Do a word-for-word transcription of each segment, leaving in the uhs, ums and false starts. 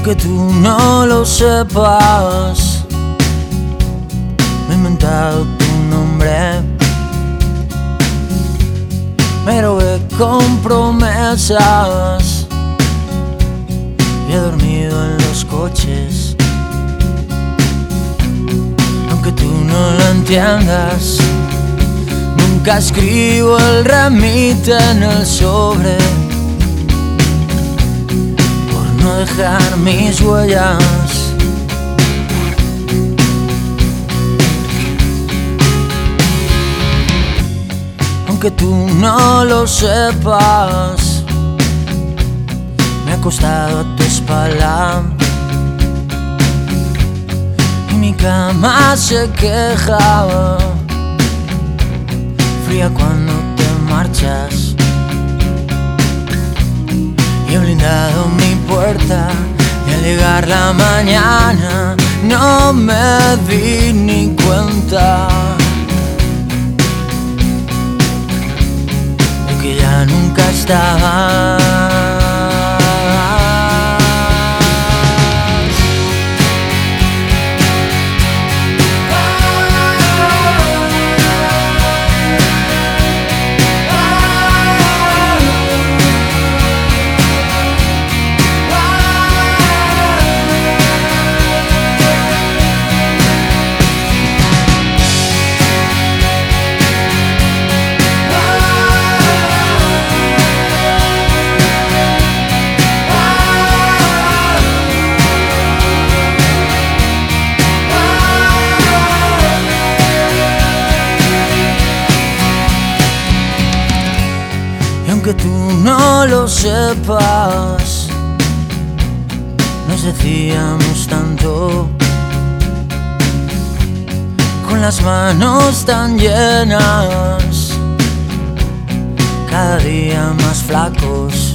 aunque tú no lo sepas, me he inventado tu nombre. Me robé con promesas y he dormido en los coches. Aunque tú no lo entiendas, nunca escribo el remite en el sobre por no dejar mis huellas. Aunque tú no lo sepas, me he acostado a tu espalda y mi cama se quejaba, fría cuando te marchas. Y he blindado mi puerta y al llegar la mañana no me di ni cuenta que ya nunca estabas. Aunque tú no lo sepas, nos decíamos tanto, con las manos tan llenas, cada día más flacos.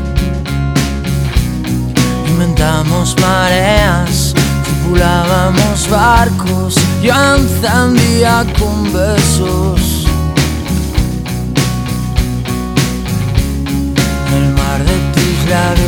Inventamos mareas, tripulábamos barcos, yo encendía con besos el mar de tus labios.